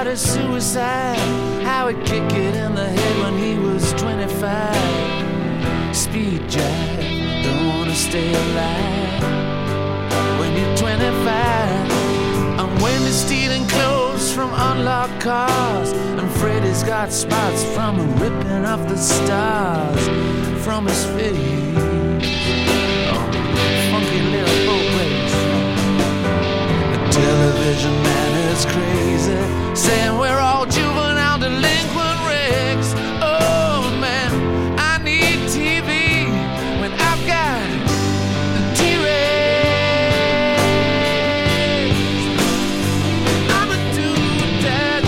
started suicide. How he'd kick it in the head when he was 25. Speed jive, don't wanna stay alive when you're 25. And Wendy's stealing clothes from unlocked cars, and Freddy's got spots from ripping off the stars from his face. Oh, funky little boat race. The television man is crazy, saying we're all juvenile delinquent wrecks. Oh man, I need TV when I've got the T-Rex. I'm a dude that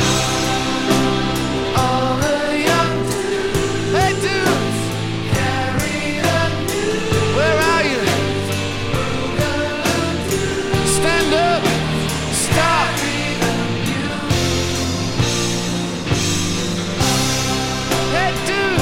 all the young dudes, hey dudes, carry the news. Where are you? Stand up, stop. Hey dude,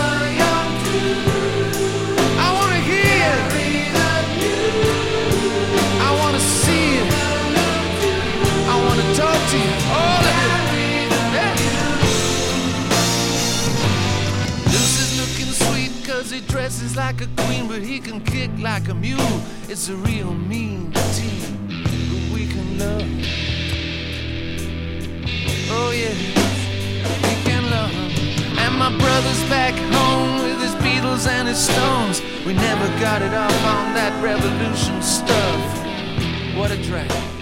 I wanna hear you. I wanna see you. I wanna talk to you. All of you. Yeah. Lucy's looking sweet 'cause he dresses like a queen, but he can kick like a mule. It's a real mean team, but we can love. Oh yeah, we can love. And my brother's back home with his Beatles and his Stones. We never got it off on that revolution stuff. What a drag.